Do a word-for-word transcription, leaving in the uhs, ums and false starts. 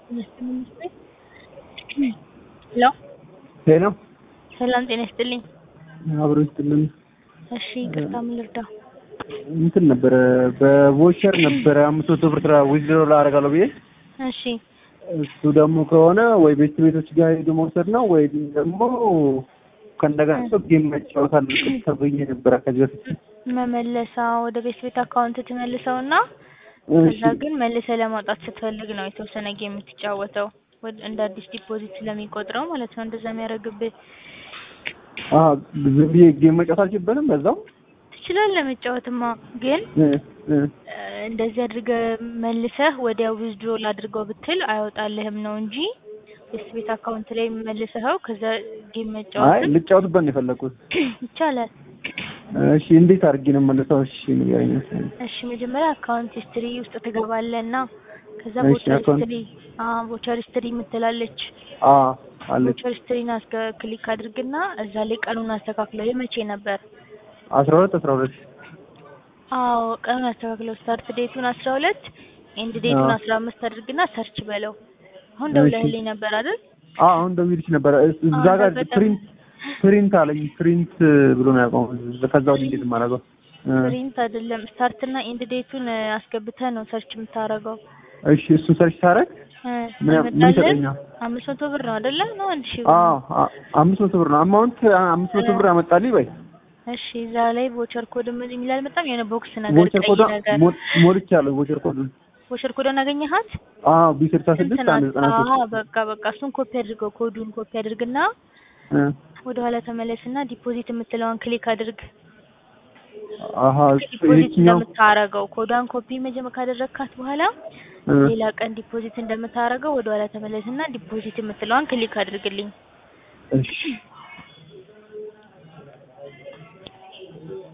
ሄሎ ሄሎ ሰላም ጤና ይስጥልኝ። አብሮ ይስጥልኝ። እሺ ይቅርታ ምን ልርዳ? እንትን ነበረ በቮቸር ነበረ አምስት መቶ ብር ዊዝድሮ ላደርጋለሁ ብዬ። እሺ እሱ ደግሞ ከሆነ ወይ ቤት ቤቶች ጋር ሄዶ መውሰድ ነው ወይ ደግሞ ከእንደገና ሰው ጌም መጫወት አለብኝ ተብዬ ነበረ ከዚህ በፊት። መመለሳ ወደ ቤት ቤት አካውንት ትመልሰውና ከዛ ግን መልሰህ ለማውጣት ስትፈልግ ነው የተወሰነ ጌም የምትጫወተው እንደ አዲስ ዲፖዚት ስለሚቆጥረው ማለት ነው እንደዛ የሚያደርግብህ። አዎ ዝም ብዬ ጌም መጫወት አልችልም በዛው? ትችላለህ መጫወትማ ግን እንደዚህ አድርገህ መልሰህ ወዲያው ዊዝድሮል አድርገው ብትል አይወጣልህም ነው እንጂ ቤት ቤት አካውንት ላይ መልሰኸው ከዛ ጌም መጫወት አይ ልጫወትበት ነው የፈለኩት። ይቻላል። እሺ እንዴት አድርጌ ነው መልሰው? እሺ ንገረኝ። እሺ መጀመሪያ አካውንት ሂስትሪ ውስጥ ትገባለህና ከዛ ቮቸር ሂስትሪ አዎ ቮቸር ሂስትሪ የምትላለች አዎ አለች። ቮቸር ሂስትሪን አስከ ክሊክ አድርግና እዛ ላይ ቀኑን አስተካክለው የመቼ ነበር? አስራ ሁለት አስራ ሁለት አዎ ቀኑን አስተካክለው ስታርት ዴቱን አስራ ሁለት ኤንድ ዴቱን አስራ አምስት አድርግና ሰርች በለው። አሁን ደውለህልኝ ነበር አይደል? አዎ አሁን ደውዬልሽ ነበር። እዛ ጋር ፕሪንት ፕሪንት አለኝ ፕሪንት ብሎ ነው ያቆመው። ከዛው እንዴት ማረጋው? ፕሪንት አይደለም ስታርት እና ኤንድ ዴቱን አስገብተህ ነው ሰርች የምታረገው። እሺ እሱን ሰርች ታረግ ምን ምን ይሰጠኛል? አምስት መቶ ብር ነው አይደለ? ነው አንድ ሺህ ብር። አዎ አምስት መቶ ብር ነው አማውንት አምስት መቶ ብር አመጣልኝ በይ። እሺ እዛ ላይ ቮቸር ኮድ ምን የሚል አልመጣም? የሆነ ቦክስ ነገር ቮቸር ኮድ ሞልቻለሁ። ቮቸር ኮድ ቮቸር ኮዱን አገኘሃት? አዎ ቢስልሳ ስድስት አንድ ዘጠና ሶስት አዎ በቃ በቃ እሱን ኮፒ አድርገው ኮዱን ኮፒ አድርግና ወደ ኋላ ተመለስና ዲፖዚት የምትለውን ክሊክ አድርግ። አሃ ዲፖዚት እንደምታረገው ኮዷን ኮፒ መጀመሪያ ካደረግካት በኋላ ሌላ ቀን ዲፖዚት እንደምታረገው ወደ ኋላ ተመለስና ዲፖዚት የምትለውን ክሊክ አድርግልኝ። እሺ